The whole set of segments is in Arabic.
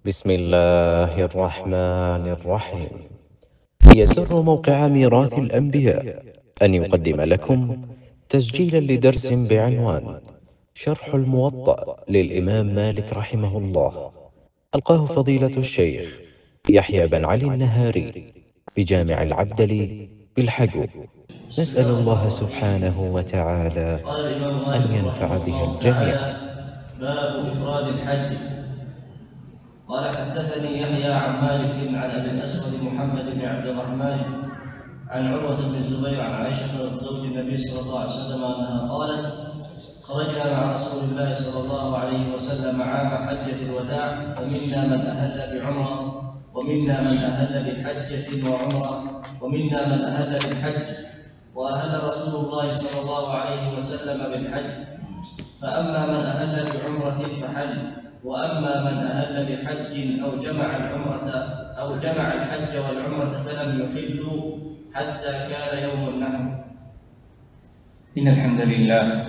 بسم الله الرحمن الرحيم. يسر موقع ميراث الأنبياء أن يقدم لكم تسجيلا لدرس بعنوان شرح الموطأ للإمام مالك رحمه الله، ألقاه فضيلة الشيخ يحيى بن علي النهاري بجامع العبدلي بالحجو. نسأل الله سبحانه وتعالى قال الإمام أن مالك ينفع رحمه به الله الجميع. تعالى: باب إفراد الحج. قال: حدثني يحيى عن مالك عن أبي الأسود محمد بن عبد الرحمن عن عروة بن الزبير عن عائشة زوج النبي صلى الله عليه وسلم أنها قالت: خرجنا مع رسول الله صلى الله عليه وسلم عام حجة الوداع، فمنا من أهل بعمرة ومنا من أهل بحجة وعمرة ومنا من أهل بالحج، وأهل رسول الله صلى الله عليه وسلم بالحج، فأما من أهل بعمرة فحل، وأما من أهل بحج أو جمع الحج والعمرة فلم يحلوا حتى كان يوم النحر. إن الحمد لله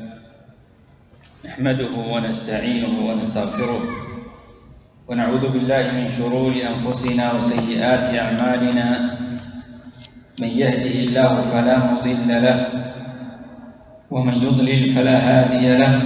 نحمده ونستعينه ونستغفره، ونعوذ بالله من شرور أنفسنا وسيئات أعمالنا. من يهده الله فلا مضل له، ومن يضلل فلا هادي له،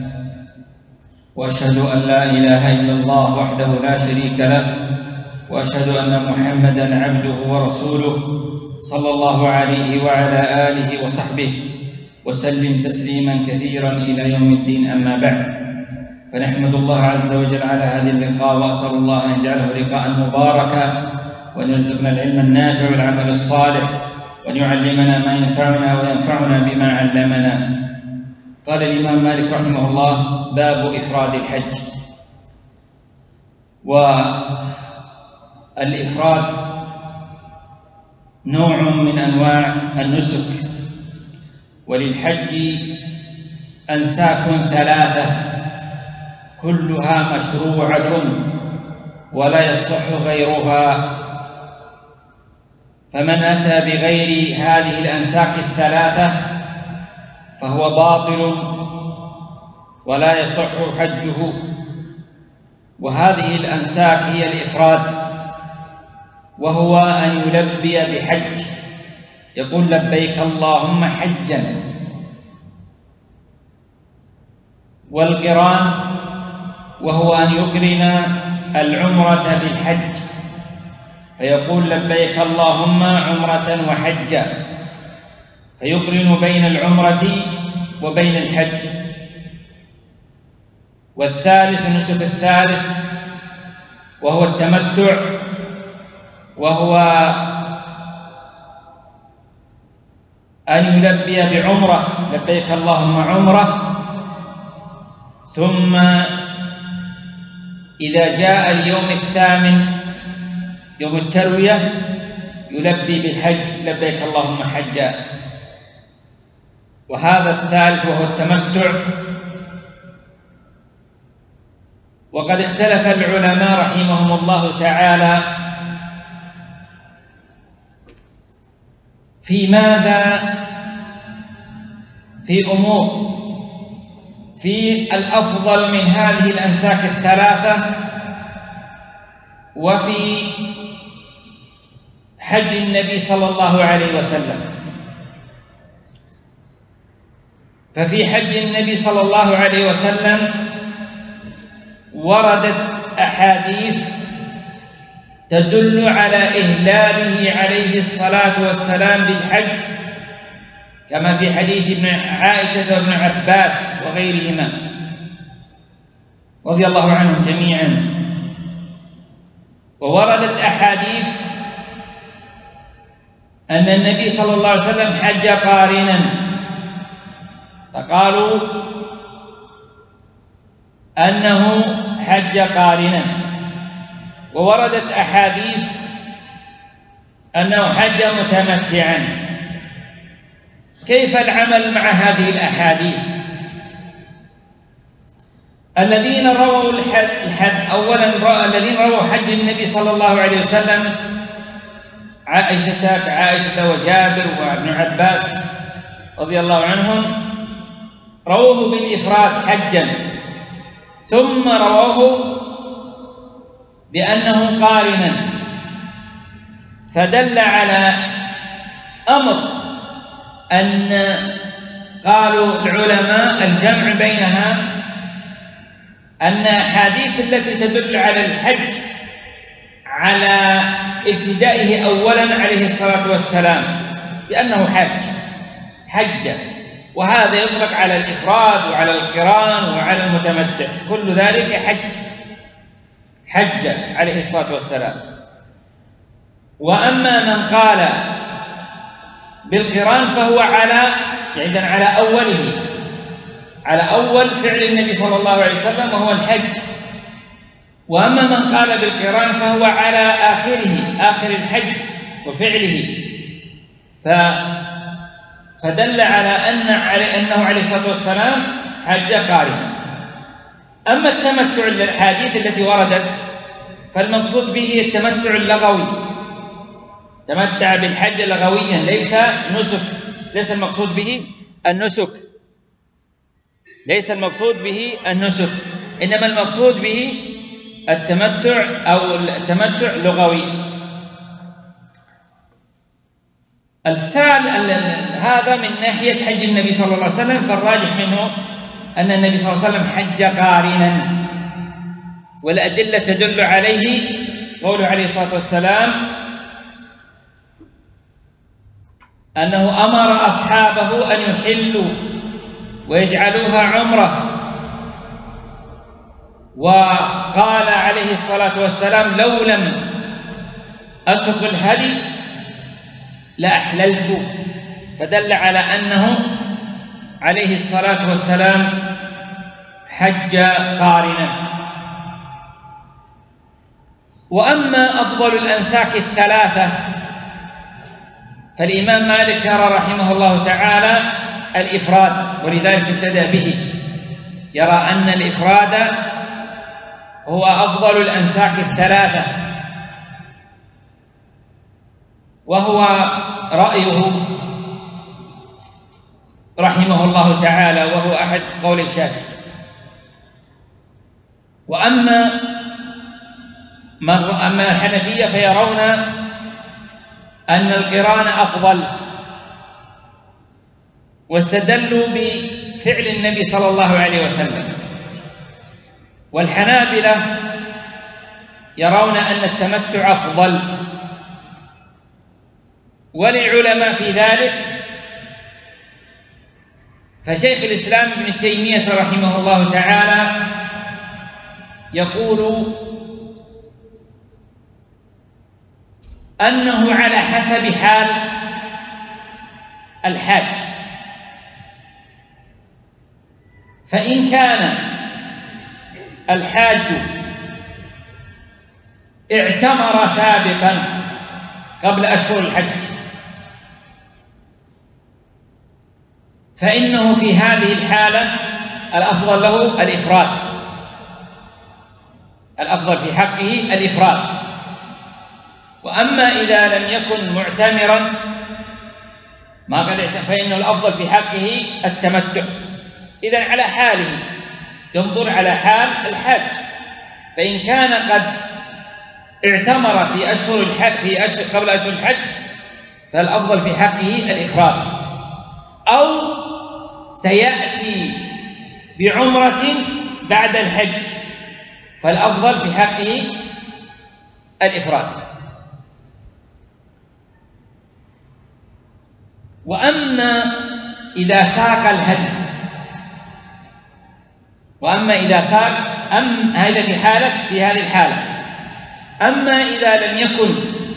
وأشهد أن لا إله إلا الله وحده لا شريك له، وأشهد أن محمدًا عبده ورسوله صلى الله عليه وعلى آله وصحبه وسلم تسليمًا كثيرًا إلى يوم الدين. أما بعد، فنحمد الله عز وجل على هذا اللقاء، وأسأل الله أن يجعله لقاءً مباركًا، وأن يرزقنا العلم النافع والعمل الصالح، وأن يعلمنا ما ينفعنا وينفعنا بما علمنا. قال الإمام مالك رحمه الله: باب إفراد الحج. والإفراد نوع من أنواع النسك، وللحج أنساك ثلاثة كلها مشروعة ولا يصح غيرها، فمن أتى بغير هذه الأنساك الثلاثة فهو باطل ولا يصح حجه. وهذه الأنساك هي الإفراد، وهو أن يلبي بحج، يقول لبيك اللهم حجا. والقران وهو أن يقرن العمرة بالحج، فيقول لبيك اللهم عمرة وحجا، فيقرن بين العمرة وبين الحج. والثالث، النسك الثالث، وهو التمتع، وهو أن يلبي بعمرة، لبيك اللهم عمرة، ثم إذا جاء اليوم الثامن يوم التروية يلبي بالحج، لبيك اللهم حجا. وهذا الثالث وهو التمتع. وقد اختلف العلماء رحمهم الله تعالى في ماذا، في أمور، في الأفضل من هذه الأنساك الثلاثة، وفي حج النبي صلى الله عليه وسلم. ففي حج النبي صلى الله عليه وسلم وردت أحاديث تدل على إهلاله عليه الصلاة والسلام بالحج، كما في حديث ابن عائشة وابن عباس وغيرهما رضي الله عنهم جميعا. ووردت أحاديث أن النبي صلى الله عليه وسلم حج قارنا، فقالوا أنه حج قارنا. ووردت أحاديث أنه حج متمتعا. كيف العمل مع هذه الأحاديث؟ الذين رووا الحج أولا، الذين رووا حج النبي صلى الله عليه وسلم عائشة وجابر وابن عباس رضي الله عنهم رووه بالإفراد حجا، ثم رواه بأنه قارنا، فدل على أمر أن قالوا العلماء الجمع بينها أن الأحاديث التي تدل على الحج على ابتدائه أولا عليه الصلاة والسلام بأنه حج، وهذا يطلق على الإفراد وعلى القران وعلى المتمتع، كل ذلك حج عليه الصلاة والسلام. وأما من قال بالقران فهو على أوله، على أول فعل النبي صلى الله عليه وسلم وهو الحج. وأما من قال بالقران فهو على آخر الحج وفعله، فدل على أنه عليه الصلاة والسلام حج قارنا. أما التمتع الأحاديث التي وردت فالمقصود به التمتع اللغوي، تمتع بالحج لغويا، ليس المقصود به النسك، إنما المقصود به التمتع لغوي. هذا من ناحية حج النبي صلى الله عليه وسلم، فالراجح منه أن النبي صلى الله عليه وسلم حج قارنا، والأدلة تدل عليه قوله عليه الصلاة والسلام أنه أمر أصحابه أن يحلوا ويجعلوها عمرة، وقال عليه الصلاة والسلام لو لم أسق الهدي لأحللت، فدل على أنه عليه الصلاة والسلام حج قارنا. وأما أفضل الأنساك الثلاثة فالإمام مالك يرى رحمه الله تعالى الإفراد، ولذلك ابتدأ به، يرى أن الإفراد هو أفضل الأنساك الثلاثة، وهو رأيه رحمه الله تعالى، وهو أحد قول الشافعي. وأما الحنفية فيرون أن القران أفضل، واستدلوا بفعل النبي صلى الله عليه وسلم. والحنابلة يرون أن التمتع أفضل، وللعلماء في ذلك فشيخ الإسلام ابن تيمية رحمه الله تعالى يقول أنه على حسب حال الحاج، فإن كان الحاج اعتمر سابقا قبل أشهر الحج فإنه في هذه الحالة الأفضل له الإفراد، الأفضل في حقه الإفراد. وأما إذا لم يكن معتمرا فإنه الأفضل في حقه التمتع. إذن على حاله، ينظر على حال الحاج، فإن كان قد اعتمر في أشهر الحج قبل أشهر الحج فالأفضل في حقه الإفراد، أو سيأتي بعمرة بعد الحج فالأفضل في حقه الإفراد. وأما إذا ساق الهدي، هذا في هذه الحالة. أما إذا لم يكن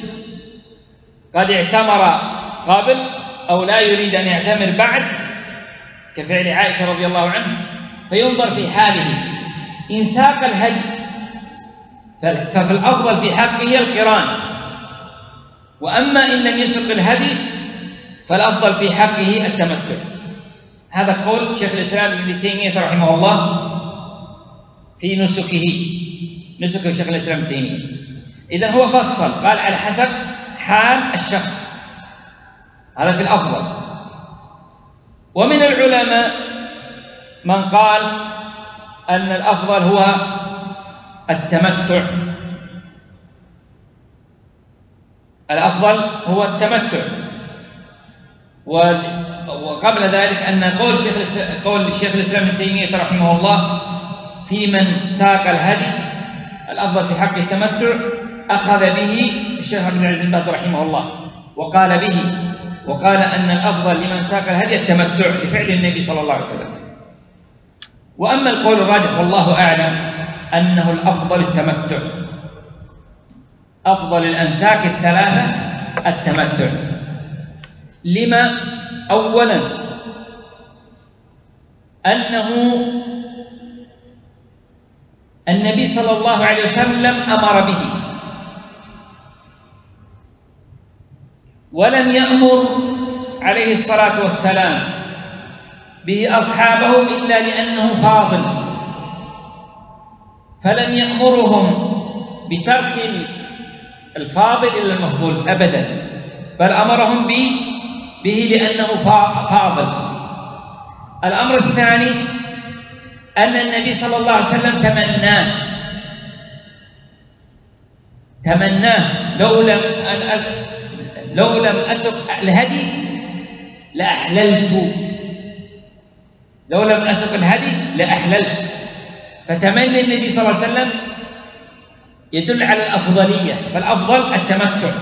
قد اعتمر قبل أو لا يريد أن يعتمر بعد كفعل عائشة رضي الله عنها، فينظر في حاله. إن ساق الهدي ففي الأفضل في حقه القران، وأما إن لم يسق الهدي فالأفضل في حقه التمتع. هذا قول شيخ الإسلام ابن تيمية رحمه الله في نسك شيخ الإسلام ابن تيمية. إذن هو فصل، قال على حسب حال الشخص، هذا في الأفضل. ومن العلماء من قال أن الأفضل هو التمتع الأفضل هو التمتع. وقبل ذلك أن قول الشيخ الإسلام ابن تيمية رحمه الله في من ساق الهدي الأفضل في حق التمتع أخذ به الشيخ عبد العزيز بن باز رحمه الله، وقال به، وقال أن الأفضل لمن ساق الهدي التمتع لفعل النبي صلى الله عليه وسلم. وأما القول الراجح والله أعلم أنه الأفضل التمتع، أفضل الأنساك الثلاثة التمتع. لما؟ أولا أنه النبي صلى الله عليه وسلم أمر به، ولم يأمر عليه الصلاة والسلام به أصحابه إلا لأنه فاضل، فلم يأمرهم بترك الفاضل إلى المفضول أبدا، بل أمرهم به لأنه فاضل. الأمر الثاني أن النبي صلى الله عليه وسلم تمناه لو لم أسق الهدي لأحللت، لو لم أسق الهدي لأحللت. فتمني النبي صلى الله عليه وسلم يدل على الأفضلية، فالأفضل التمتع.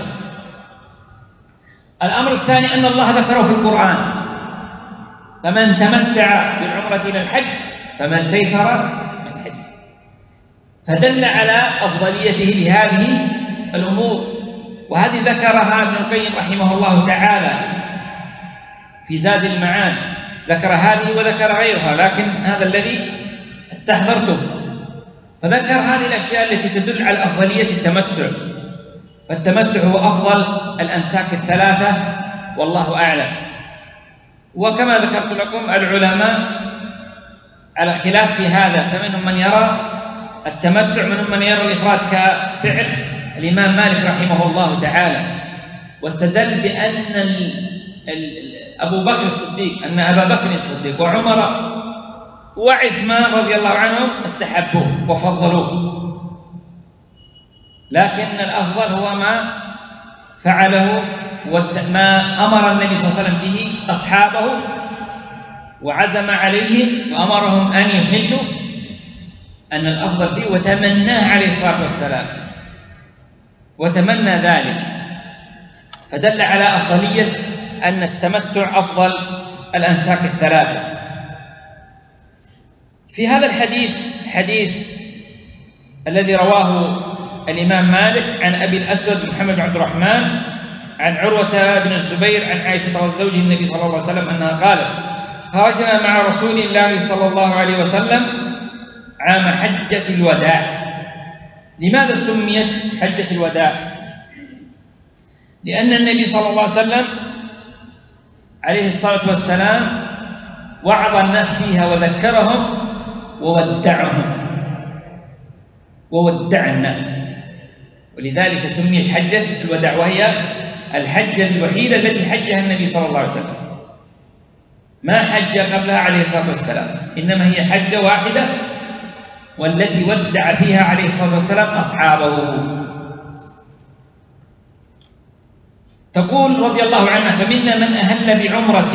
الأمر الثاني أن الله ذكره في القرآن: فمن تمتع بالعمرة إلى الحج فما استيسر من الهدي، فدل على أفضليته لهذه الأمور. وهذه ذكرها ابن القيم رحمه الله تعالى في زاد المعاد، ذكر هذه وذكر غيرها، لكن هذا الذي استحضرته. فذكر هذه الأشياء التي تدل على أفضلية التمتع، فالتمتع هو أفضل الأنساك الثلاثة والله أعلم. وكما ذكرت لكم العلماء على خلاف في هذا، فمنهم من يرى التمتع، منهم من يرى الإفراد كفعل الإمام مالك رحمه الله تعالى، واستدل بأن أبو بكر الصديق، أن أبا بكر الصديق وعمر وعثمان رضي الله عنهم استحبوه وفضلوه، لكن الأفضل هو ما فعله ما أمر النبي صلى الله عليه وسلم به أصحابه وعزم عليهم وأمرهم أن يحلوا، أن الأفضل فيه، وتمناه عليه الصلاة والسلام، وتمنى ذلك، فدل على أفضلية أن التمتع أفضل الأنساك الثلاثة. في هذا الحديث، حديث الذي رواه الإمام مالك عن أبي الأسود محمد بن عبد الرحمن عن عروة بن الزبير عن عائشة زوج النبي صلى الله عليه وسلم أنها قالت: خرجنا مع رسول الله صلى الله عليه وسلم عام حجة الوداع. لماذا سميت حجة الوداع؟ لأن النبي صلى الله عليه وسلم عليه الصلاة والسلام وعظ الناس فيها وذكرهم وودع الناس، ولذلك سميت حجة الوداع، وهي الحجة الوحيدة التي حجها النبي صلى الله عليه وسلم، ما حج قبلها عليه الصلاة والسلام، إنما هي حجة واحدة، والتي ودع فيها عليه الصلاة والسلام أصحابه. تقول رضي الله عنها: فمنا من أهل بعمرة،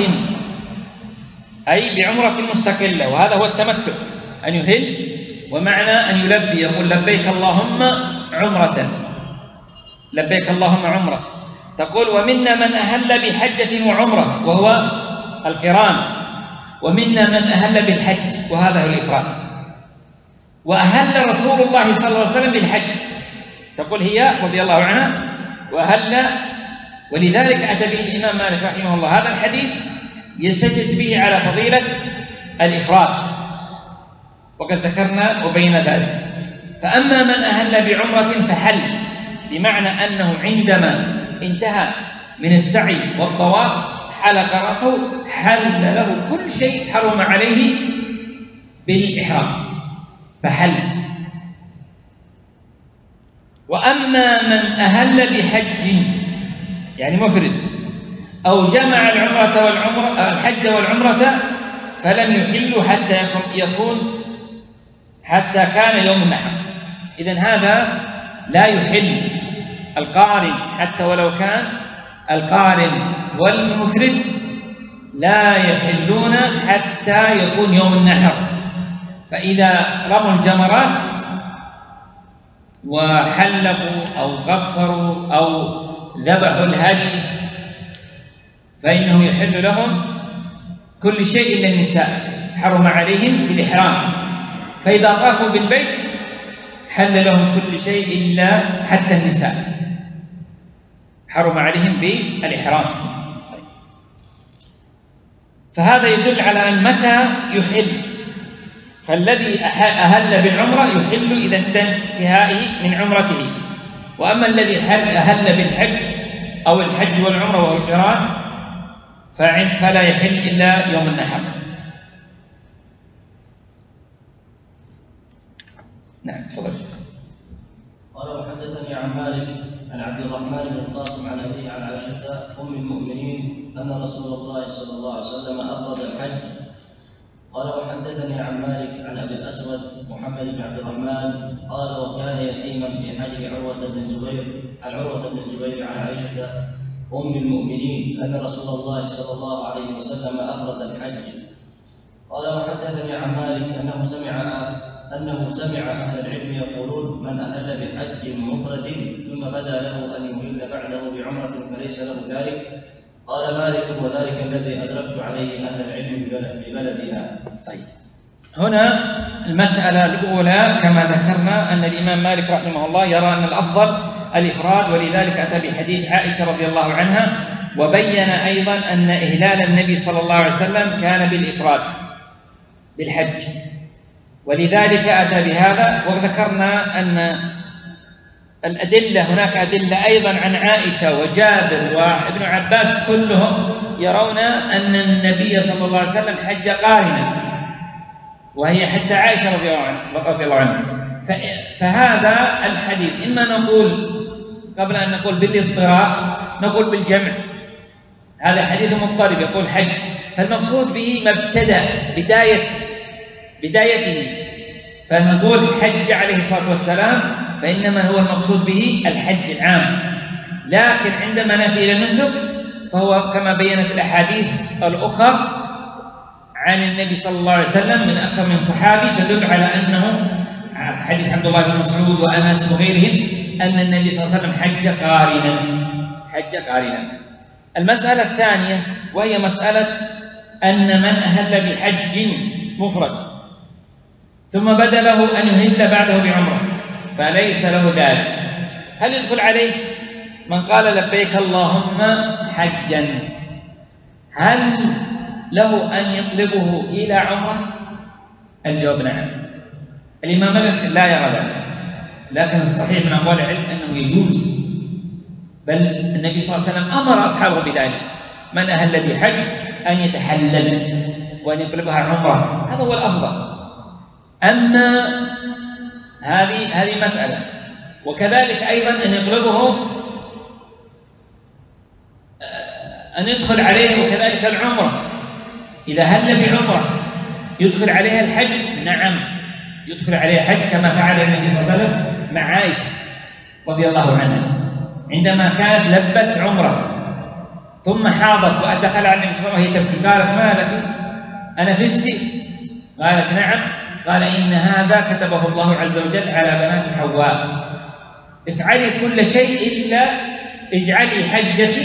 أي بعمرة مستقلة، وهذا هو التمتع، أن يهل، ومعنى أن يلبي، يقول لبيك اللهم عمرة، لبيك اللهم عمرة. تقول: ومنا من أهل بحجة وعمرة، وهو القران، ومنا من أهل بالحج، وهذا هو الإفراد. وأهل رسول الله صلى الله عليه وسلم بالحج، تقول هي رضي الله عنها وأهل، ولذلك أتى به الإمام مالك رحمه الله هذا الحديث يستجد به على فضيلة الإفراد، وقد ذكرنا وبين ذلك. فأما من أهل بعمرة فحل، بمعنى أنه عندما انتهى من السعي والطواف حلق رأسه، حل له كل شيء حرم عليه بالإحرام فحل. وأما من أهل بحج يعني مفرد، أو جمع الحج والعمرة فلم يحل حتى كان يوم النحر، إذن هذا لا يحل القارن حتى ولو كان القارن والمفرد لا يحلون حتى يكون يوم النحر. فإذا رموا الجمرات وحلقوا أو قصروا أو ذبحوا الهدي فإنه يحل لهم كل شيء إلا النساء، حرم عليهم بالإحرام. فإذا طافوا بالبيت حل لهم كل شيء إلا حتى النساء، حرم عليهم بالإحرام. فهذا يدل على أن متى يحل. فالذي أهل بالعمرة يحل إذا انتهائه من عمرته، وأما الذي أهل بالحج أو الحج والعمرة وهو القران فلا يحل إلا يوم النحر. نعم تفضل. قال وحدثني عن مالك عن عبد الرحمن بن القاسم عن أبيه عن عائشة أم المؤمنين أن رسول الله صلى الله عليه وسلم أفرد الحج. قال وحدثني عن مالك عن أبي الأسود محمد بن عبد الرحمن قال وكان يتيما في حجر عروة بن الزبير عن عائشة أم المؤمنين أن رسول الله صلى الله عليه وسلم أفرد الحج. قال وحدثني عن مالك أنه سمع أهل العلم يقولون من أهل بحج مفرد ثم بدا له أن يهل بعده بعمرة فليس له ذلك. قال مالك وذلك الذي أدركت عليه أهل العلم ببلدنا. طيب، هنا المسألة الأولى كما ذكرنا أن الإمام مالك رحمه الله يرى أن الأفضل الإفراد، ولذلك أتى بحديث عائشة رضي الله عنها، وبين أيضا أن إهلال النبي صلى الله عليه وسلم كان بالإفراد بالحج، ولذلك أتى بهذا. وذكرنا أن الأدلة هناك أدلة أيضا عن عائشة وجابر وابن عباس كلهم يرون أن النبي صلى الله عليه وسلم حج قارنا، وهي حتى عائشة رضي الله عنها. فهذا الحديث إما نقول قبل أن نقول بالاضطراب نقول بالجمع، هذا حديث مضطرب يقول حج، فالمقصود به ما ابتدأ بدايته، فنقول حج عليه الصلاة والسلام فإنما هو المقصود به الحج العام. لكن عندما نأتي إلى النسك فهو كما بينت الأحاديث الأخرى عن النبي صلى الله عليه وسلم من أكثر من صحابي تدل على أنه حديث عبد الله بن مسعود وأنس وغيرهم أن النبي صلى الله عليه وسلم حج قارنا. المسألة الثانية وهي مسألة أن من أهل بحج مفرد ثم بدا له أن يهل بعده بعمرة فليس له ذلك، هل يدخل عليه من قال لبيك اللهم حجا؟ هل له أن يقلبه إلى عمرة؟ الجواب نعم. الإمام مالك لا يرى ذلك، لكن الصحيح من أقوال العلم أنه يجوز، بل النبي صلى الله عليه وسلم أمر أصحابه بذلك، من أهل بحج أن يتحلل وأن يقلبها عمرة، هذا هو الأفضل. أما هذه مسألة، وكذلك أيضا أن يطلبه أن يدخل عليه وكذلك العمرة، إذا هل بعمرة يدخل عليها الحج، نعم يدخل عليها الحج كما فعل النبي صلى الله عليه وسلم مع عائشة رضي الله عنها عندما كانت لبت عمرة ثم حاضت ودخل على النبي صلى الله عليه وسلم وهي تبكي، قالت ما لك أنفستي؟ قالت نعم. قال إن هذا كتبه الله عز وجل على بنات حواء، افعلي كل شيء إلا اجعلي حجك،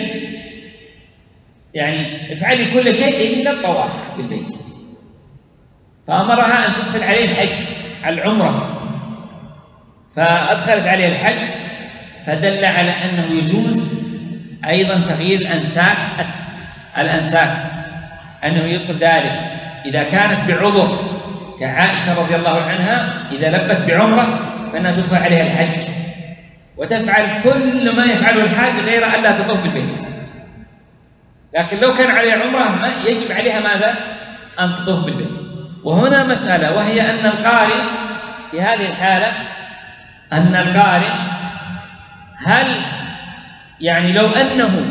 يعني افعلي كل شيء إلا الطواف بالبيت. فأمرها أن تدخل عليه الحج على العمرة، فأدخلت عليه الحج، فدل على أنه يجوز أيضا تغيير الأنساك أنه يدخل ذلك إذا كانت بعذر كعائشة رضي الله عنها، إذا لبت بعمرة فإنها تدخل عليها الحج وتفعل كل ما يفعله الحاج غير أن لا تطوف بالبيت. لكن لو كان عليها عمرة يجب عليها ماذا؟ أن تطوف بالبيت. وهنا مسألة وهي أن القارئ في هذه الحالة أن القارئ هل يعني لو أنه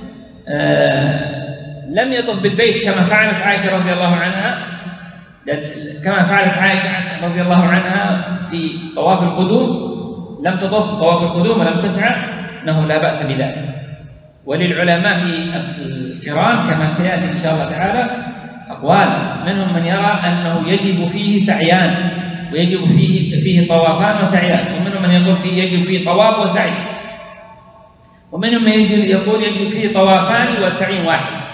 لم يطوف بالبيت كما فعلت عائشة رضي الله عنها، كما فعلت عائشة رضي الله عنها في طواف القدوم، لم تطوف طواف القدوم ولم تسعى، أنه لا بأس بذلك. وللعلماء في القران كما سيأتي إن شاء الله تعالى أقوال، منهم من يرى أنه يجب فيه سعيان ويجب فيه طوافان وسعيان، ومنهم من يقول فيه يجب فيه طواف وسعي، ومنهم من يقول يجب فيه طوافان وسعي واحد.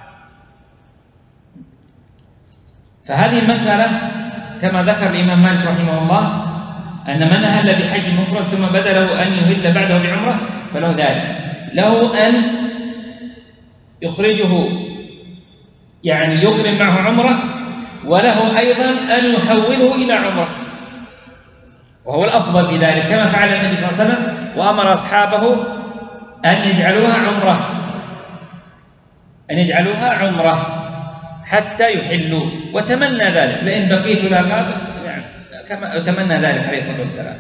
فهذه المسألة كما ذكر الإمام مالك رحمه الله أن من أهل بحج مفرد ثم بدا له أن يهل بعده بعمرة فله ذلك، له أن يخرجه يعني يقرن معه عمرة، وله أيضا أن يحوله إلى عمرة، وهو الأفضل في ذلك كما فعل النبي صلى الله عليه وسلم، وأمر أصحابه أن يجعلوها عمرة حتى يحلوا، وتمنى ذلك لئن بقيت لا قابل، يعني كما تمنى ذلك عليه الصلاة والسلام.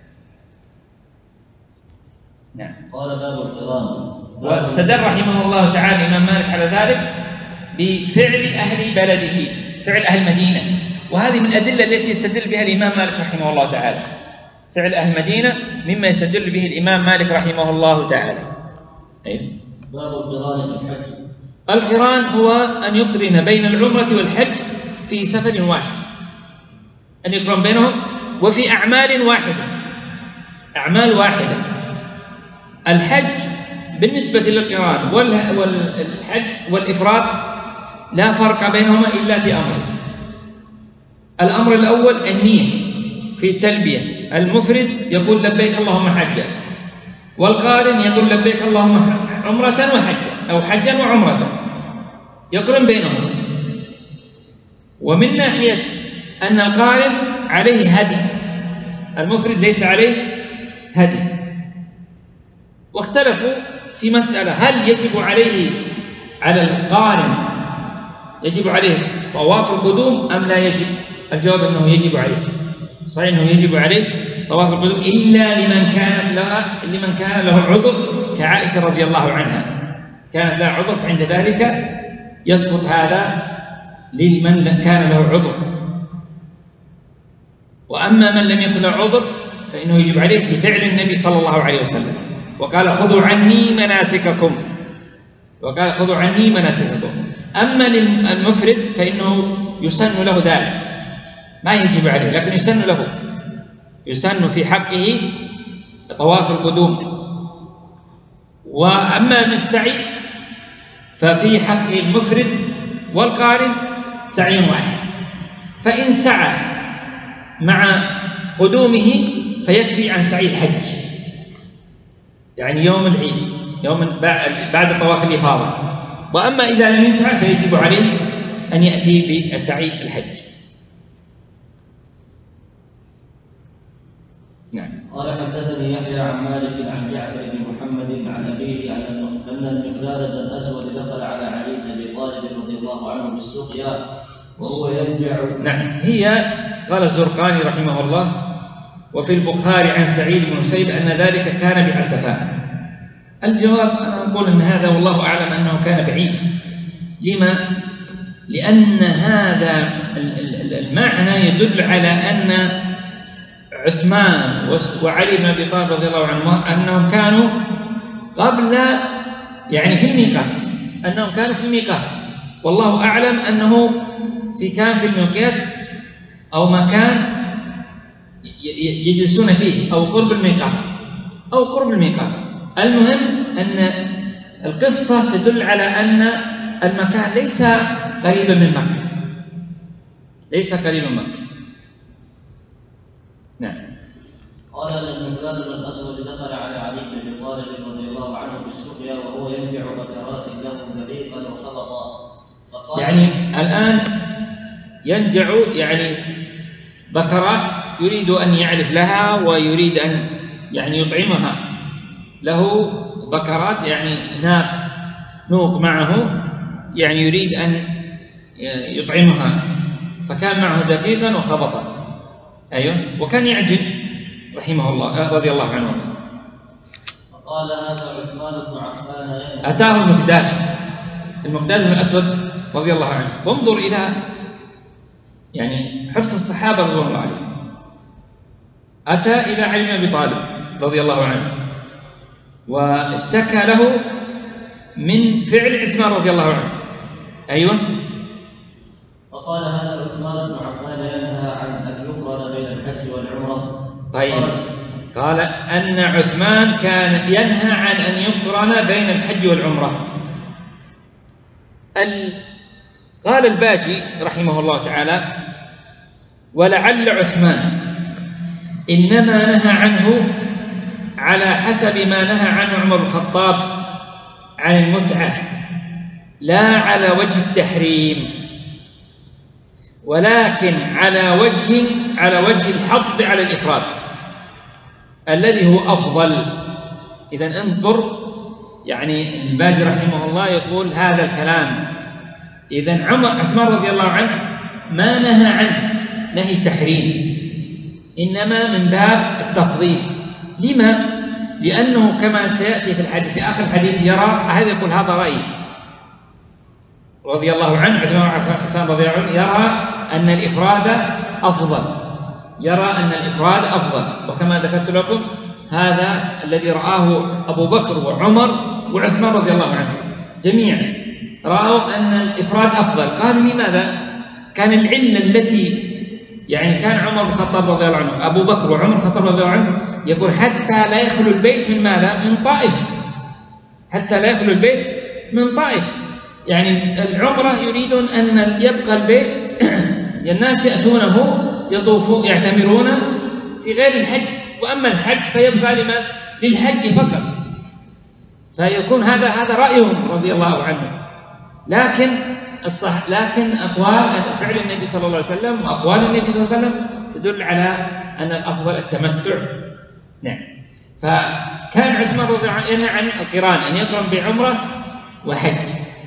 نعم. قال باب القران. واستدل رحمه الله تعالى الإمام مالك على ذلك بفعل أهل بلده، فعل أهل المدينة، وهذه من الأدلة التي يستدل بها الإمام مالك رحمه الله تعالى. فعل أهل المدينة مما يستدل به الإمام مالك رحمه الله تعالى. أيوه. باب القران في الحج. القران هو أن يقرن بين العمرة والحج في سفر واحد، أن يقرن بينهم وفي أعمال واحدة. الحج بالنسبة للقران والحج والإفراد لا فرق بينهما إلا في أمرين. الأمر الأول النية في التلبية، المفرد يقول لبيك اللهم حجا، والقارن يقول لبيك اللهم عمرة وحجا أو حجا وعمرة، يقرن بينهم. ومن ناحية أن القارن عليه هدي، المفرد ليس عليه هدي، واختلفوا في مسألة هل يجب على القارن يجب عليه طواف القدوم أم لا يجب؟ الجواب أنه يجب عليه، صحيح أنه يجب عليه طواف القدوم إلا لمن كان له عذر كعائشة رضي الله عنها، كانت لها عذر فعند ذلك يسقط هذا لمن كان له عذر. وأما من لم يكن له عذر فإنه يجب عليه بفعل النبي صلى الله عليه وسلم، وقال خذوا عني مناسككم، أما للمفرد فإنه يسن له ذلك، ما يجب عليه لكن يسن في حقه طواف القدوم. وأما من السعي ففي حق المفرد والقارن سعي واحد، فإن سعى مع قدومه فيكفي عن سعي الحج، يعني يوم العيد، يوم بعد طواف الإفاضة. وأما إذا لم يسعى فيجب عليه أن يأتي بسعي الحج. نعم. قال حدثني يحيى عن مالك عن جعفر بن محمد عن أبيه أن المقداد بن الأسود دخل على علي بن أبي طالب رضي الله عنه بالسقيا وهو ينجع. نعم. هي قال الزرقاني رحمه الله: وفي البخاري عن سعيد بن مسيب أن ذلك كان بعسفاء. الجواب أنا أقول أن هذا والله أعلم أنه كان بعيد. لما؟ لأن هذا المعنى يدل على أن عثمان وعلي بن أبي طالب رضي الله عنه أنهم كانوا قبل، يعني في الميقات، والله أعلم أنه كان في الميقات أو مكان يجلسون فيه أو قرب الميقات المهم أن القصة تدل على أن المكان ليس قريبا من مكة، نعم. قال المقداد بن الأسود دخل على علي بن أبي طالب رضي الله عنه بالسقيا وهو ينجع بكرات له دقيقا وخلطا، يعني الآن ينجع يعني بكرات يريد أن يعرف لها ويريد أن يعني يطعمها، له بكرات يعني نوق معه، يعني يريد أن يطعمها، فكان معه دقيقا وخبطا. أيوه. وكان يعجل رحمه الله رضي الله عنه. فقال هذا عثمان بن عفان. أتاه المقداد بن الأسود رضي الله عنه. وانظر إلى يعني حرص الصحابة رضي الله عنهم. أتى إلى علي بن أبي طالب رضي الله عنه واشتكى له من فعل عثمان رضي الله عنه. أيوة. فقال هذا عثمان بن عفان ينهى عن أن يقرن بين الحج والعمرة. طيب، قال أن عثمان كان ينهى عن أن يقرن بين الحج والعمرة. قال الباجي رحمه الله تعالى: ولعل عثمان إنما نهى عنه على حسب ما نهى عنه عمر بن الخطاب عن المتعة، لا على وجه التحريم، ولكن على وجه الحض على الإفراد الذي هو أفضل. إذن انظر، يعني الباجي رحمه الله يقول هذا الكلام. إذن عثمان رضي الله عنه ما نهى عنه نهي التحريم، إنما من باب التفضيل. لما؟ لأنه كما سيأتي في الحديث في آخر الحديث يرى هذا، يقول هذا رأيي رضي الله عنه، عثمان رضي الله عنه يرى أن الإفراد أفضل، وكما ذكرت لكم هذا الذي رآه أبو بكر وعمر وعثمان رضي الله عنه جميعا، رأوا أن الإفراد أفضل. قالوا لماذا؟ كان العلة التي يعني كان عمر بن الخطاب رضي الله عنه، أبو بكر وعمر بن الخطاب رضي الله عنه يقول حتى لا يخلو البيت من ماذا؟ من طائف، حتى لا يخلو البيت من طائف. يعني العمرة يريدون أن يبقى البيت الناس يأتونه يطوفون يعتمرون في غير الحج، وأما الحج فيبقى للحج فقط، فيكون هذا رأيهم رضي الله عنهم. لكن أقوال فعل النبي صلى الله عليه وسلم وأقوال النبي صلى الله عليه وسلم تدل على أن الأفضل التمتع. نعم. فكان عثمان رضي الله عنه ينهى عن القران، أن يقرن بعمرة وحج.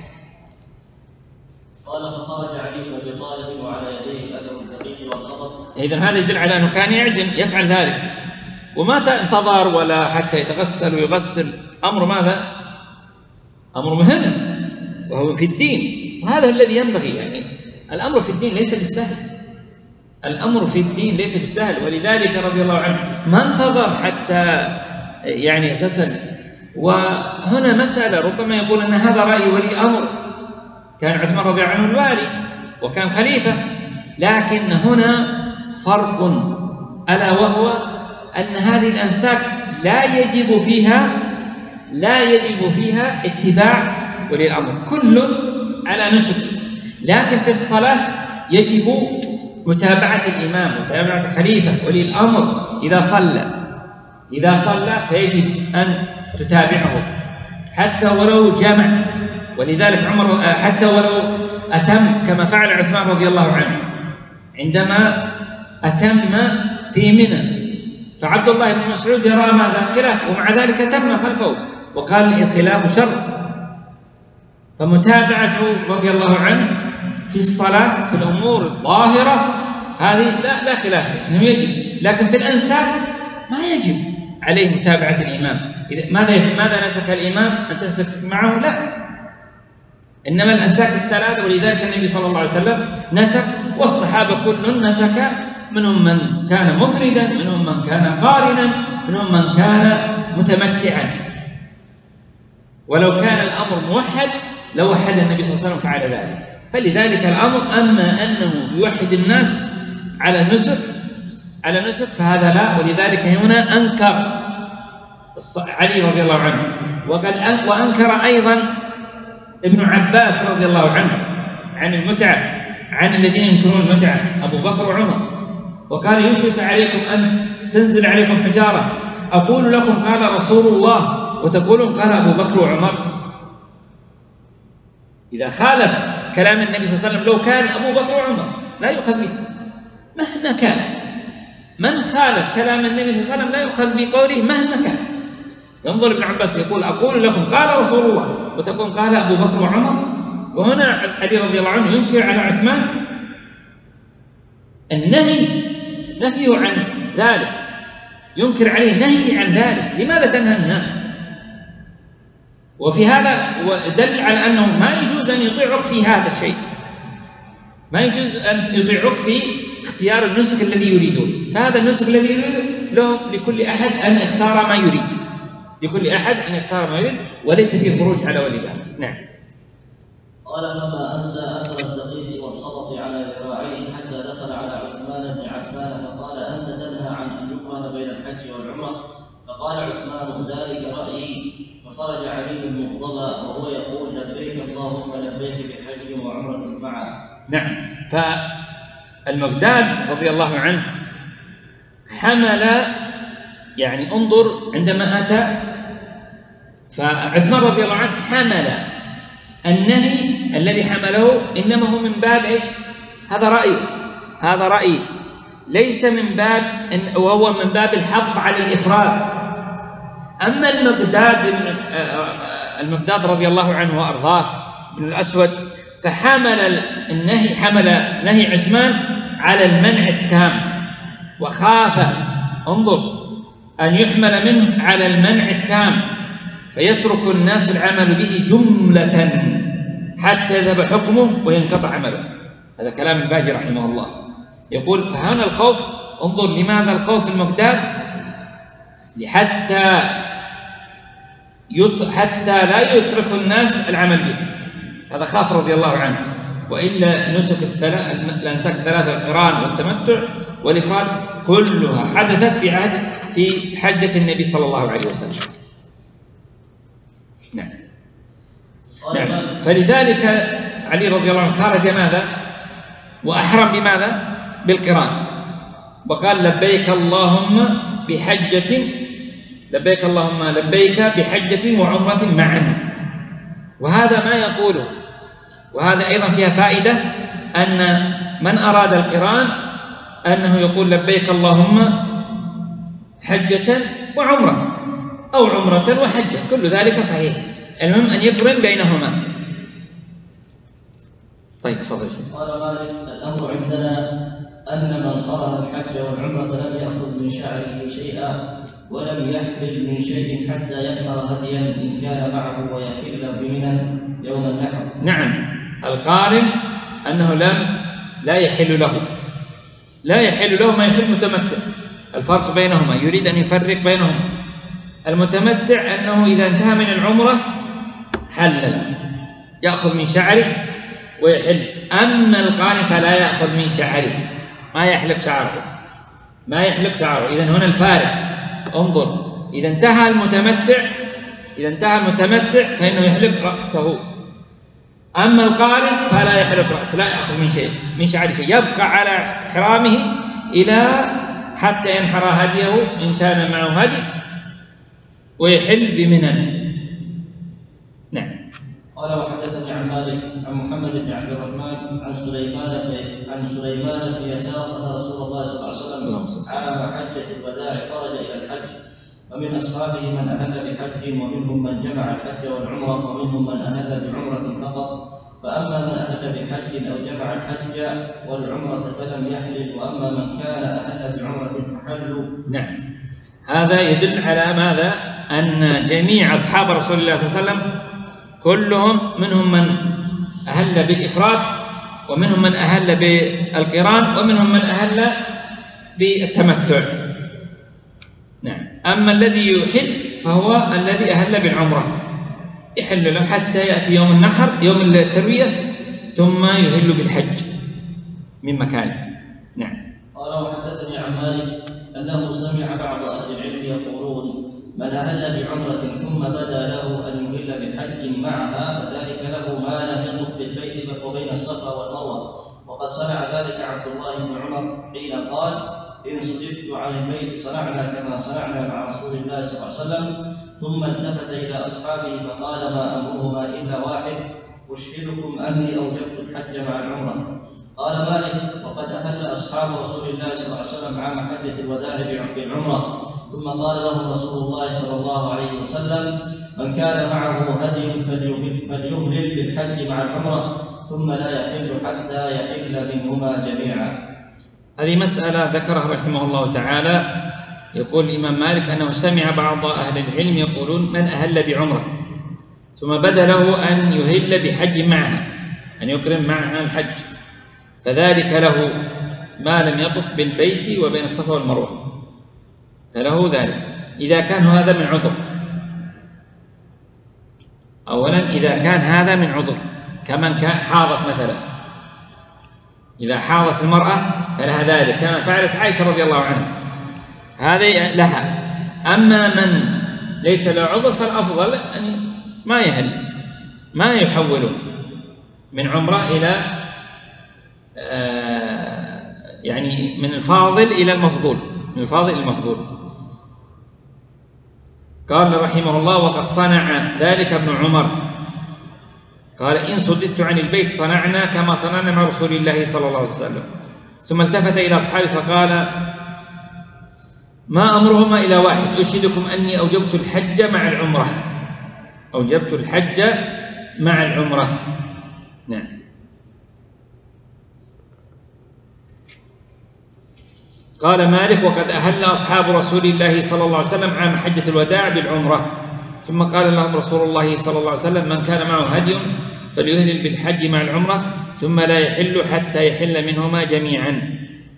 قال: فخرج علي بن ابي طالب وعلى يديه اثر الدقيق والخبط. إذن هذا يدل على أنه كان يعزم يفعل ذلك، وما انتظر ولا حتى يتغسل ويغسل. أمر ماذا؟ أمر مهم، وهو في الدين، وهذا الذي ينبغي. يعني الأمر في الدين ليس بالسهل، الأمر في الدين ليس بالسهل، ولذلك رضي الله عنه ما انتظر حتى يعني اغتسل. وهنا مسألة ربما يقول أن هذا رأي ولي أمر، كان عثمان رضي الله عنه الوالي وكان خليفة، لكن هنا فرق، ألا وهو أن هذه الأنساك لا يجب فيها اتباع ولي الأمر، كل على نسك. لكن في الصلاة يجب متابعة الإمام، متابعة الخليفة ولي الأمر. إذا صلى فيجب أن تتابعه حتى ولو جمع. ولذلك عمر حتى ولو أتم كما فعل عثمان رضي الله عنه عندما أتم في منى، فعبد الله بن مسعود يرى ماذا؟ خلاف، ومع ذلك أتم خلفه وقال الخلاف شر. فمتابعته رضي الله عنه في الصلاة في الأمور الظاهرة هذه لا خلاف أنه يجب، لكن في الأنساك ما يجب عليه متابعة الإمام. ماذا نسك الإمام أن تنسك معه؟ لا، إنما الأنساك الثلاثة. ولذلك النبي صلى الله عليه وسلم نسك، والصحابة كل نسك، منهم من كان مفردا، منهم من كان قارنا، منهم من كان متمتعا. ولو كان الأمر موحد لوحد النبي صلى الله عليه وسلم فعل ذلك. فلذلك الأمر، أما أنه يوحد الناس على نسك فهذا لا. ولذلك هنا أنكر علي رضي الله عنه، وأنكر أيضا ابن عباس رضي الله عنه عن المتعة، عن الذين ينكرون المتعة، أبو بكر وعمر، وقال: يوشك عليكم أن تنزل عليكم حجارة، أقول لكم قال رسول الله وتقولون قال أبو بكر وعمر. إذا خالف كلام النبي صلى الله عليه وسلم، لو كان أبو بكر وعمر لا يؤخذ به مهما كان. من خالف كلام النبي صلى الله عليه وسلم لا يؤخذ بقوله مهما كان. ينظر ابن عباس يقول: أقول لكم قال رسول الله وتقول قال أبو بكر وعمر. وهنا علي رضي الله عنه ينكر على عثمان النهي عن ذلك، ينكر عليه نهي عن ذلك. لماذا تنهى الناس؟ وفي هذا دل على أنه ما يجوز أن يطيعك في هذا الشيء، ما يجوز أن يطيعك في اختيار النسك الذي يريدون. فهذا النسك الذي يريد لهم، لكل أحد أن يختار ما يريد، لكل أحد أن يختار ما يريد وليس فيه خروج على ولي الأمر. نعم. قال فما أنسى أثر الدقيق والخبط على ذراعيه حتى دخل على عثمان بن عفان فقال أنت تنهى عن أن يقرن بين الحج والعمرة؟ فقال عثمان ذلك رأيي. فخرج علي مغضبا وهو يقول لبيك اللهم لبيك بحج وعمرة معا. نعم. فالمقداد رضي الله عنه حمل، يعني انظر عندما أتى، فعثمان رضي الله عنه حمل النهي الذي حمله إنما هو من باب إيش؟ هذا رأي ليس من باب وهو من باب الحظ على الإفراد. أما المقداد رضي الله عنه وأرضاه بن الأسود فحمل النهي، حمل نهي عثمان على المنع التام، وخاف انظر أن يحمل منه على المنع التام فيترك الناس العمل به جملة حتى يذهب حكمه وينقطع عمله. هذا كلام الباجي رحمه الله. يقول فهنا الخوف، انظر لماذا الخوف المقداد؟ حتى لا يترك الناس العمل به. هذا خاف رضي الله عنه، وإلا الأنساك الثلاثة القران والتمتع والإفراد كلها حدثت في حجة النبي صلى الله عليه وسلم. نعم. فلذلك علي رضي الله عنه خرج ماذا؟ وأحرم بماذا؟ بالقران، وقال لبيك اللهم بحجة، لبيك اللهم لبيك بحجة وعمرة معا. وهذا ما يقوله، وهذا أيضا فيها فائدة أن من أراد القران أنه يقول لبيك اللهم حجة وعمرة أو عمرة وحجة، كل ذلك صحيح، المهم أن يقرن بينهما. طيب تفضل. قال مالك الأمر عندنا أن من قرن الحج والعمرة لم يأخذ من شعره شيئا ولم يحمل من شيء حتى ينحر هديا إن كان معه ويحل بمنى يوم النحر. نعم. القارن أنه لا يحل له ما يحل المتمتع. الفرق بينهما، يريد أن يفرق بينهما. المتمتع أنه إذا انتهى من العمرة حل له، يأخذ من شعره ويحل. أما القارن فلا يأخذ من شعره، ما يحلق شعره. إذن هنا الفارق. انظر، إذا انتهى المتمتع فإنه يحلق رأسه، أما القارن فلا يحلق رأسه، لا يأخذ من شعره شيء، يبقى على حرامه إلى حتى ينحر هديه إن كان معه هدي ويحل بمنى. نعم. قال وحدثني عن مالك عن محمد بن عبد الرحمن عن سليمان بن يسار أن رسول الله صلى الله عليه وسلم عام حجة الوداع خرج إلى الحج، ومن أصحابه من أهل بحج ومنهم من جمع الحج والعمرة ومنهم من أهل بعمرة فقط. فأما من أهل بحج أو جمع الحج والعمرة فلم يحلل، وأما من كان أهل بعمرة فحلوا. نعم. هذا يدل على ماذا؟ أن جميع أصحاب رسول الله صلى الله عليه وسلم كلهم منهم من أهل بالإفراد، ومنهم من أهل بالقران، ومنهم من أهل بالتمتع. نعم. أما الذي يحل فهو الذي أهل بالعمرة، يحل له حتى يأتي يوم النحر يوم التروية ثم يهل بالحج من مكانه. نعم. قال وحدثني عن مالك أنه سمع بعض أهل العلم يقولون من أهل بعمرة ثم بدا له أن يهل بحج معها فذلك له ما لم يطف بالبيت وبين الصفا والمروة. وقد صنع ذلك عبد الله بن عمر حين قال إن صددت عن البيت صنعنا كما صنعنا مع رسول الله صلى الله عليه وسلم. ثم التفت إلى أصحابه فقال ما أمرهما إلا واحد أشهدكم أني أوجبت الحج مع العمرة. قال مالك وقد أهل أصحاب رسول الله صلى الله عليه وسلم عام حجة الوداع بالعمرة، ثم قال لهم رسول الله صلى الله عليه وسلم من كان معه هدي فليهلل بالحج مع العمرة ثم لا يحل حتى يحل منهما جميعا. هذه مسألة ذكرها رحمه الله تعالى. يقول الإمام مالك أنه سمع بعض أهل العلم يقولون من أهل بعمرة ثم بدا له أن يهل بحج معها، أن يقرن معها الحج، فذلك له ما لم يطف بالبيت وبين الصفا والمروة، فله ذلك إذا كان هذا من عذر. أولا إذا كان هذا من عذر كمن كان حاضت مثلا، إذا حاضت المرأة فلها ذلك كما فعلت عائشة رضي الله عنها، هذه لها. أما من ليس له عذر فالأفضل أن ما يهل، ما يحوله من عمرة إلى يعني من الفاضل إلى المفضول، من الفاضل إلى المفضول. قال رحمه الله: وقد صنع ذلك ابن عمر، قال: إن صددت عن البيت صنعنا كما صنعنا مع رسول الله صلى الله عليه وسلم. ثم التفت إلى أصحابه فقال: ما أمرهما إلى واحد، أشهدكم أني أوجبت الحج مع العمرة، أوجبت الحج مع العمرة. نعم. قال مالك: وقد أهل أصحاب رسول الله صلى الله عليه وسلم عام حجة الوداع بالعمرة، ثم قال لهم رسول الله صلى الله عليه وسلم: من كان معه هدي فليهلل بالحج مع العمرة، ثم لا يحل حتى يحل منهما جميعا.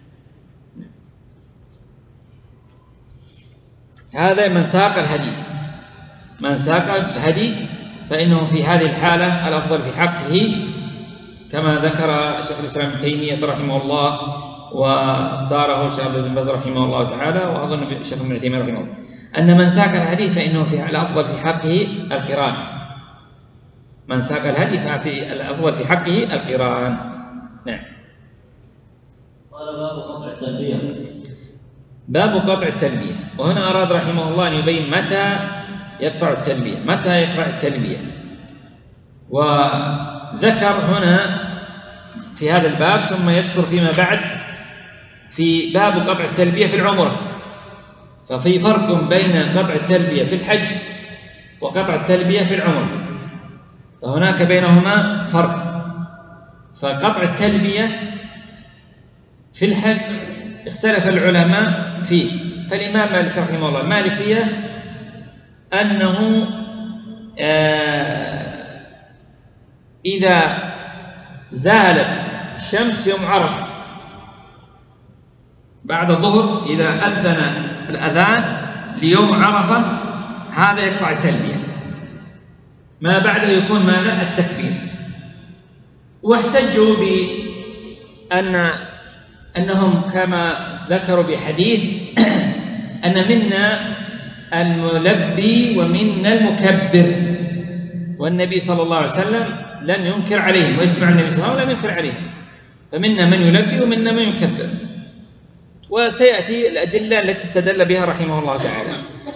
هذا من ساق الهدي، من ساق الهدي فإنه في هذه الحالة الأفضل في حقه كما ذكر شيخ الإسلام ابن تيمية رحمه الله، واختاره الشيخ بن باز رحمه الله تعالى، وأظن الشيخ ابن تيمية رحمه الله، أن من ساق الهدي فإنه في الأفضل في حقه القران. من ساق الهدي ففي الأفضل في حقه القران. نعم. قال: باب قطع التلبية. باب قطع التلبية، وهنا أراد رحمه الله أن يبين متى يقطع التلبية، متى يقطع التلبية. وذكر هنا في هذا الباب ثم يذكر فيما بعد في باب قطع التلبية في العمرة. ففي فرق بين قطع التلبية في الحج وقطع التلبية في العمرة، فهناك بينهما فرق. فقطع التلبية في الحج اختلف العلماء فيه. فالإمام مالك رحمه الله المالكية أنه إذا زالت الشمس يوم عرفة بعد الظهر، إذا أذن الأذان ليوم عرفة هذا يقطع التلبية، ما بعده يكون ماذا؟ التكبير. واحتجوا أنهم كما ذكروا بحديث أن منا الملبي ومنا المكبر، والنبي صلى الله عليه وسلم لم ينكر عليهم، ويسمع النبي صلى الله عليه وسلم لم ينكر عليهم، فمنا من يلبي ومنا من يكبر. وسيأتي الأدلة التي استدل بها رحمه الله تعالى.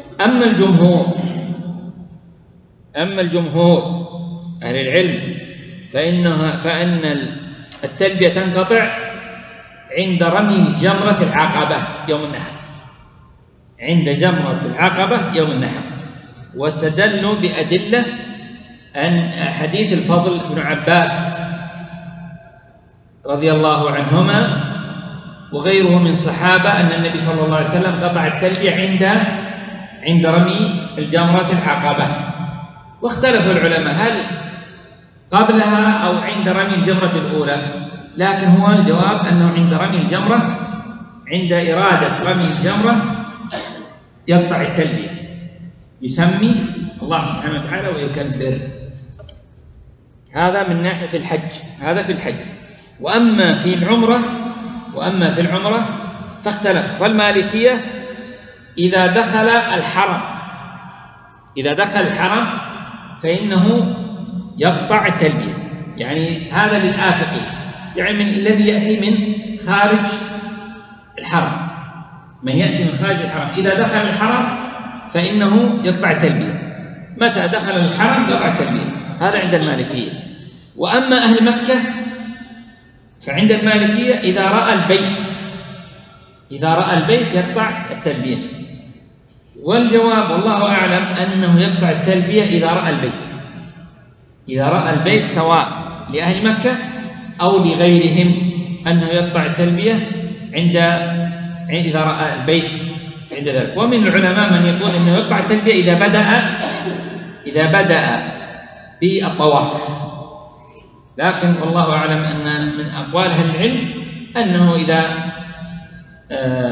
أما الجمهور أهل العلم فإن التلبية تنقطع عند رمي جمرة العقبة يوم النحر، عند جمرة العقبة يوم النحر. واستدلوا بأدلة أن حديث الفضل بن عباس رضي الله عنهما وغيره من الصحابة أن النبي صلى الله عليه وسلم قطع التلبية عند رمي الجمرة العقبة. واختلف العلماء هل قبلها أو عند رمي الجمرة الأولى، لكن هو الجواب أنه عند رمي الجمرة، عند إرادة رمي الجمرة يقطع التلبية، يسمي الله سبحانه وتعالى ويكبر. هذا من ناحية في الحج، هذا في الحج. وأما في العمرة فاختلف. فالمالكية إذا دخل الحرم فإنه يقطع التلبية، يعني هذا للآفقي، يعني من الذي يأتي من خارج الحرم، من يأتي من خارج الحرم إذا دخل الحرم فإنه يقطع التلبية. متى دخل الحرم يقطع التلبية، هذا عند المالكية. وأما أهل مكة فعند المالكية إذا رأى البيت يقطع التلبية. والجواب والله أعلم أنه يقطع التلبية إذا رأى البيت سواء لأهل مكة أو لغيرهم، أنه يقطع التلبية إذا رأى البيت عند ذلك. ومن العلماء من يقول أنه يقطع التلبية إذا بدأ بالطواف، لكن والله أعلم أن من أقوال أهل العلم أنه إذا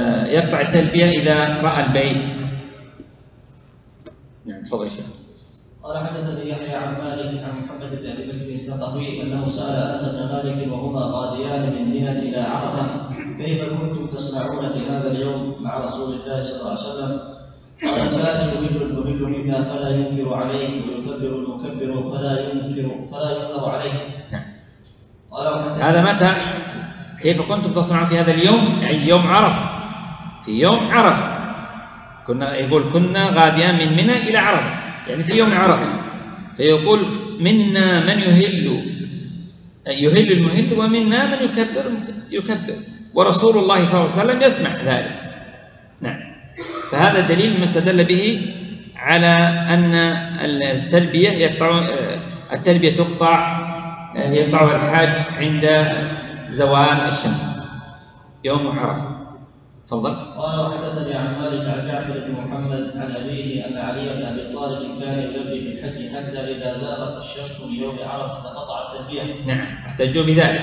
يقطع التلبية إذا رأى البيت. نعم، تفضل شيخ. قال حدثني يحيى عن مالك عن محمد بن ابي بكر الثقفي انه سال انس بن مالك وهما غاديان من منى الى عرفه كيف كنتم تصنعون في هذا اليوم مع رسول الله صلى الله عليه وسلم؟ قال كان يهل المهل منا فلا ينكر عليه ويكبر المكبر فلا ينكر عليه. قال هذا متى؟ كيف كنتم تصنعون في هذا اليوم؟ أي يوم عرفة. في يوم عرفة كنا غاديان من منى إلى عرفة، يعني في يوم عرفة. فيقول منا من يهل المهل ومنا من يكبر ورسول الله صلى الله عليه وسلم يسمع ذلك. نعم. فهذا الدليل ما استدل به على أن التلبية يقطع الحاج عند زوال الشمس يوم عرفة. تفضل. قال وحدثني عن مالك عن جعفر بن محمد عن أبيه أن علي بن أبي طالب كان يلبي في الحج حتى إذا زاغت الشمس ليوم عرفة قطع التلبية. نعم، احتجوا بذلك.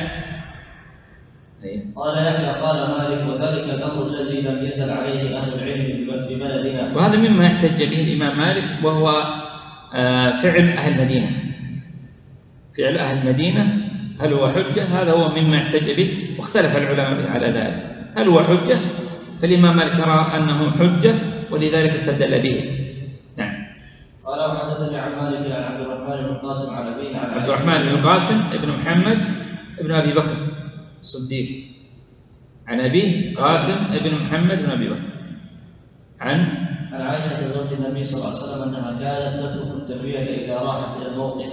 قال يحيى قال مالك وذلك الأمر الذي لم يزل عليه أهل العلم ببلدنا. وهذا مما احتج به الإمام مالك، وهو فعل أهل المدينة. فعل أهل المدينة هل هو حجة؟ هذا هو مما احتج به، واختلف العلماء على ذلك. هل هو حجة؟ فالإمام مالك يرى أنه حجة ولذلك استدل به. نعم. قال وحدثني عن مالك عن عبد الرحمن بن القاسم عن أبيه عن عبد الرحمن بن القاسم بن محمد بن أبي بكر الصديق، عن أبيه قاسم بن محمد بن أبي بكر، عن عائشة زوج النبي صلى الله عليه وسلم أنها كانت تترك التلبية إذا راحت إلى الموقف.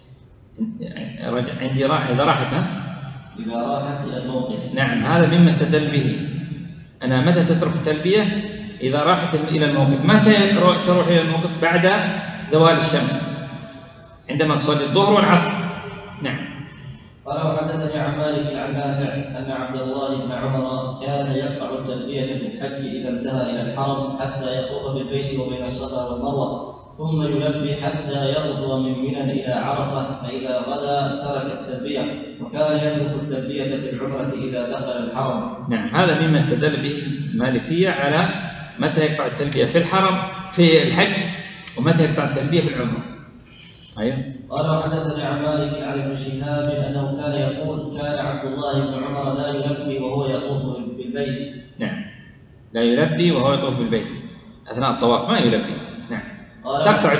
إذا راحت إلى الموقف. نعم، هذا مما استدل به. أنا متى تترك التلبية؟ إذا راحت إلى الموقف. متى تروح إلى الموقف؟ بعد زوال الشمس، عندما تصلي الظهر والعصر. نعم. قال وحدثني عن مالك عن نافع أن عبد الله بن عمر كان يقطع التلبية بالحج إذا انتهى إلى الحرم حتى يطوف بالبيت وبين الصفا والمروة، ثم يلبي حتى يغدو من منى إلى عرفة، فإذا غدا ترك التلبية، وكان يترك التلبية في العمرة إذا دخل الحرم. نعم، هذا مما استدل به المالكية على متى يقطع التلبية في الحرم في الحج، ومتى يقطع التلبية في العمرة. أيوه. قال وحدثني عن مالك عن ابن شهاب أنه كان يقول كان عبد الله بن عمر لا يلبي وهو يطوف بالبيت. نعم، لا يلبي وهو يطوف بالبيت أثناء الطواف، ما يلبي. نعم. تقطع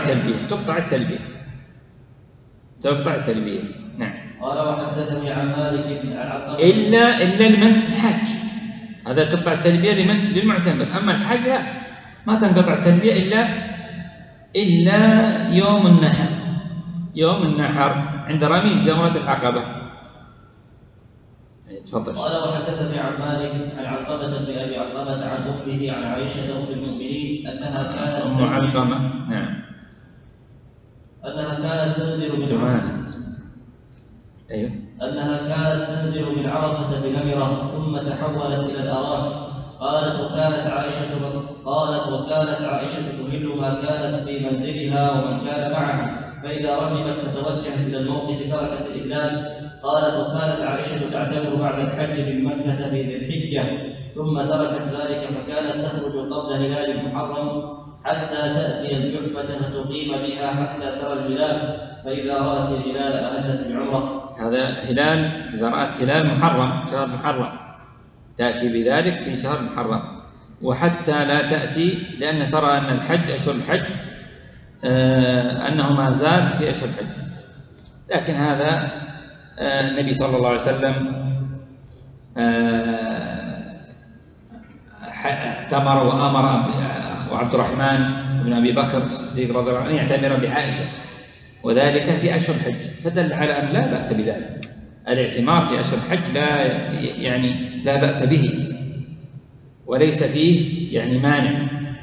التلبية. نعم. قال وحدثني عن مالك عن إلا لمن الحج، هذا تقطع التلبية للمعتمر. أما الحج لا، ما تنقطع التلبية إلا يوم النحر عند رمي جمرة العقبة. تفضل. قال وحدثني عن مالك عن علقمة بن أبي علقمة عن أمه عن عائشة أم المؤمنين أنها كانت تنزل من عرفة بنمرة ثم تحولت إلى الأراك. قالت وكانت عائشة تهل ما كانت في منزلها ومن كان معها، فإذا ركبت فتوجهت إلى الموقف تركت الإهلال. قالت وكانت عائشة تعتمر بعد الحج من مكة في ذي الحجة ثم تركت ذلك، فكانت تخرج قبل هلال المحرم حتى تأتي الجحفة فتقيم بها حتى ترى الهلال، فإذا رأت الهلال أهلت بعمرة. هذا هلال إذا رأت هلال محرم، شهر محرم، تأتي بذلك في شهر محرم، وحتى لا تأتي لأن ترى أن الحج أشهر الحج أنه ما زال في أشهر الحج. لكن هذا النبي صلى الله عليه وسلم اعتمر وأمر عبد الرحمن بن أبي بكر الصديق رضي الله عنه يعتمر بعائشة، وذلك في أشهر الحج، فدل على أن لا بأس بذلك. الاعتمار في أشهر الحج لا بأس به، وليس فيه مانع.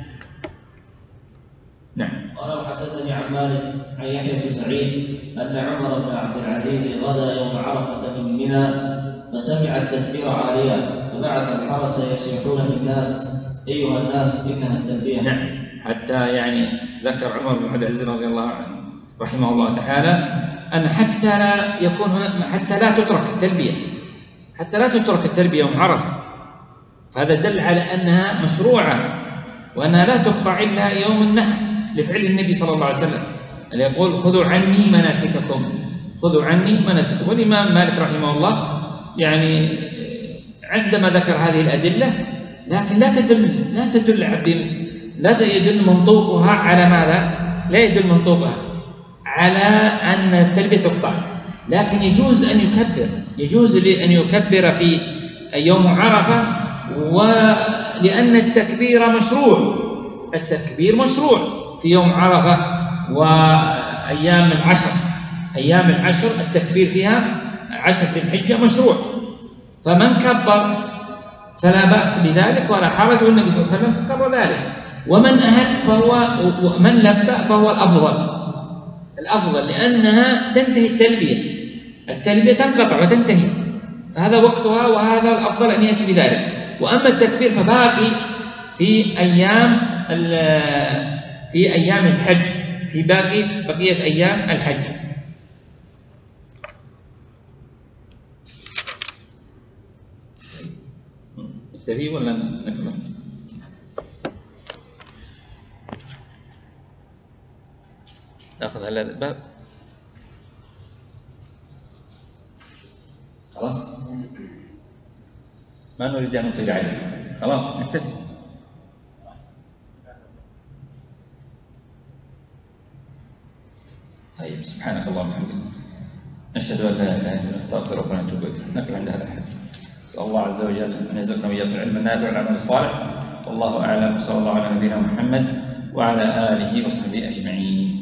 نعم. قال وحدثني عن مالك عن يحيى بن سعيد أن عمر بن عبد العزيز غدا يوم عرفة من منى فسمع التكبير عاليا، فبعث الحرس يصيحون للناس أيها الناس إنها التلبية. نعم، حتى ذكر عمر بن عبد العزيز رضي الله عنه رحمه الله تعالى أن حتى لا تترك التلبية يوم عرفة، فهذا دل على أنها مشروعة وأنها لا تقطع إلا يوم النحر لفعل النبي صلى الله عليه وسلم. اللي يقول خذوا عني مناسككم، خذوا عني مناسككم. والإمام مالك رحمه الله يعني عندما ذكر هذه الأدلة، لكن لا يدل منطوقها على ماذا؟ لا يدل منطوقها على أن التلبية تقطع، لكن يجوز أن يكبر في يوم عرفة، ولأن التكبير مشروع، التكبير مشروع في يوم عرفة وأيام العشر التكبير فيها 10 ذي الحجة مشروع، فمن كبر فلا بأس بذلك ولا حرج، والنبي صلى الله عليه وسلم كبر ذلك. ومن أهل ومن لبى فهو الأفضل لأنها تنتهي التلبية تنقطع وتنتهي، فهذا وقتها، وهذا الأفضل أن يأتي بذلك. وأما التكبير فباقي في أيام الحج، في بقية أيام الحج. نكتفي ولا نكمل؟ ناخذ هذا الباب خلاص، ما نريد أن نطيل عليه، خلاص نكتفي. طيب، سبحانك اللهم وبحمدك، نشهد أن لا إله إلا أنت، نستغفرك ونتوب إليك. نقف عند هذا الحد. نسأل الله عز وجل أن يرزقنا وإياكم العلم النافع والعمل الصالح، والله أعلم، وصلى الله على نبينا محمد وعلى آله وصحبه أجمعين.